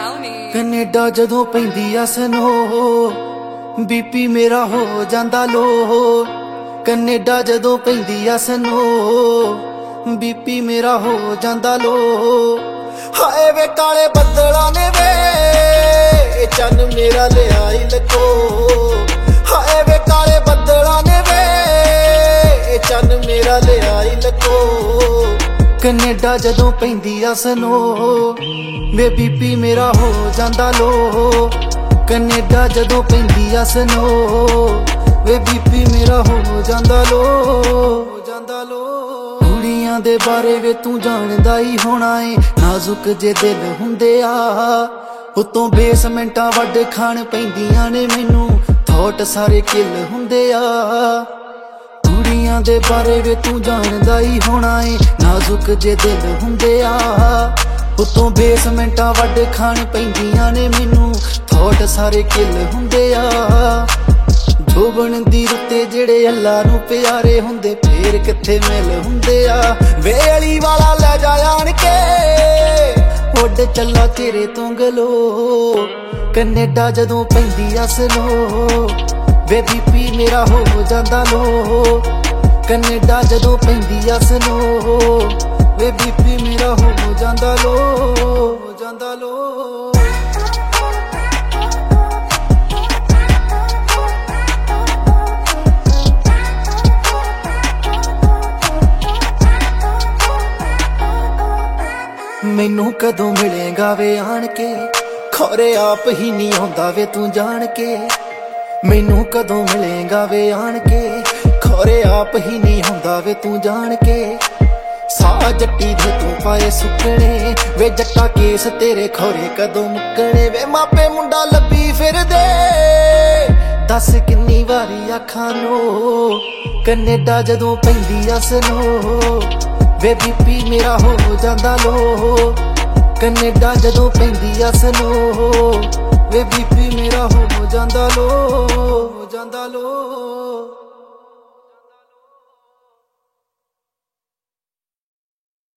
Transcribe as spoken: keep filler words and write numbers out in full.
brownie Canada ਜਦੋਂ ਪੈਂਦੀ ਆ ਸਨੋ ਬੀਪੀ ਮੇਰਾ ਹੋ ਜਾਂਦਾ ਲੋ ਕੈਨੇਡਾ ਜਦੋਂ ਪੈਂਦੀ ਆ ਸਨੋ ਬੀਪੀ ਮੇਰਾ ਹੋ ਜਾਂਦਾ ਲੋ ਹਾਏ ਵੇ ਕਾਲੇ ਬੱਦਲਾਂ ਨੇ ਵੇ ਚੰਨ ਮੇਰਾ ਲਿਆਈ ਲਕੋ ਹਾਏ ਵੇ ਕਾਲੇ ਬੱਦਲਾਂ ਨੇ ਵੇ ਚੰਨ ਮੇਰਾ ਲਿਆਈ ਲਕੋ ਕੈਨੇਡਾ ਜਦੋਂ ਪੈਂਦੀ ਆ ਸਨੋ ਵੇ ਬੀਪੀ ਮੇਰਾ ਹੋ ਜਾਂਦਾ ਲੋ ਕੈਨੇਡਾ ਜਦੋਂ ਪੈਂਦੀ ਆ ਸਨੋ ਵੇ ਬੀਪੀ ਮੇਰਾ ਹੋ ਜਾਂਦਾ ਲੋ ਹੋ ਜਾਂਦਾ ਲੋ ਕੁੜੀਆਂ ਦੇ ਬਾਰੇ ਵੇ ਤੂੰ ਜਾਣਦਾ ਹੀ ਹੋਣਾ ਏ ਨਾਜ਼ੁਕ ਜੇ ਦਿਲ ਹੁੰਦੇ ਆ ਉਤੋਂ ਬੇਸਮੈਂਟਾਂ ਵੱਡ ਖਾਣ ਪੈਂਦੀਆਂ ਨੇ ਮੈਨੂੰ ਥੋਟ ਸਾਰੇ ਕਿੱਲ ਹੁੰਦੇ ਆ ਕੁੜੀਆਂ ਦੇ ਬਾਰੇ ਵੇ ਤੂੰ ਜਾਣਦਾ ਹੀ ਹੋਣਾ ਏ ਨਾਜ਼ੁਕ ਜੇ ਦਿਲ ਹੁੰਦੇ ਆ ਉਤੋਂ ਬੇਸਮੈਂਟਾਂ ਵੱਡ ਖਾਣ ਪੈਂਦੀਆਂ ਨੇ ਮੈਨੂੰ ਥੋਟ ਸਾਰੇ ਕਿੱਲ ਹੁੰਦੇ ਆ ਜੋਬਨ ਦੀ ਰੁੱਤੇ ਜਿਹੜੇ ਅੱਲਾ ਨੂੰ ਪਿਆਰੇ ਹੁੰਦੇ ਫੇਰ ਕਿੱਥੇ ਮਿਲ ਹੁੰਦੇ ਆ ਵੇਲੀ ਵਾਲਾ ਲੈ ਜਾ ਆਣ ਕੇ ਉੱਡ ਚੱਲਾ ਤੇਰੇ ਤੋਂ ਗਲੋ ਕੈਨੇਡਾ ਜਦੋਂ ਪੈਂਦੀ ਆ ਸਨੋ ਵੇ ਬੀਪੀ ਮੇਰਾ ਹੋ ਜਾਂਦਾ ਲੋ ਕੈਨੇਡਾ ਜਦੋਂ ਪੈਂਦੀ ਆ ਸਨੋ ਵੇ ਬੀਪੀ ਮੇਰਾ ਹੋ ਜਾਂਦਾ ਲੋ ਹੋ ਜਾਂਦਾ ਲੋ ਮੈਨੂੰ ਕਦੋਂ ਮਿਲੇਗਾ ਵੇ ਆਣ ਕੇ ਖੋਰੇ ਆਪ ਹੀ ਨਹੀਂ ਆਉਂਦਾ ਵੇ ਤੂੰ ਜਾਣ ਕੇ ਮੈਨੂੰ ਕਦੋਂ ਮਿਲੇਗਾ ਵੇ ਆਣ ਕੇ ਖੋਰੇ ਆਪ ਹੀ ਨਹੀਂ ਆਉਂਦਾ ਵੇ ਤੂੰ ਜਾਣ ਕੇ ਸਾਹ ਜੱਟੀ ਦੇ ਤੂੰ ਪਾਏ ਸੁੱਕਣੇ ਵੇ ਜੱਟਾ ਕੇਸ ਤੇਰੇ ਖੋਰੇ ਕਦੋਂ ਮੁੱਕਣੇ ਵੇ ਮਾਪੇ ਮੁੰਡਾ ਲੱਭੀ ਫਿਰਦੇ ਦੱਸ ਕਿੰਨੀ ਵਾਰੀ ਆਖਾਂ ਨੂੰ ਕੈਨੇਡਾ ਜਦੋਂ ਪੈਂਦੀ ਆ ਸਨੋ ਵੇ ਬੀਪੀ ਮੇਰਾ ਹੋ ਜਾਂਦਾ ਲੋ ਕੈਨੇਡਾ ਜਦੋਂ ਪੈਂਦੀ ਆ ਸਨੋ ਵੇ ਬੀਪੀ ਮੇਰਾ ਹੋ ਜਾਂਦਾ ਲੋ ਹੋ ਜਾਂਦਾ ਲੋ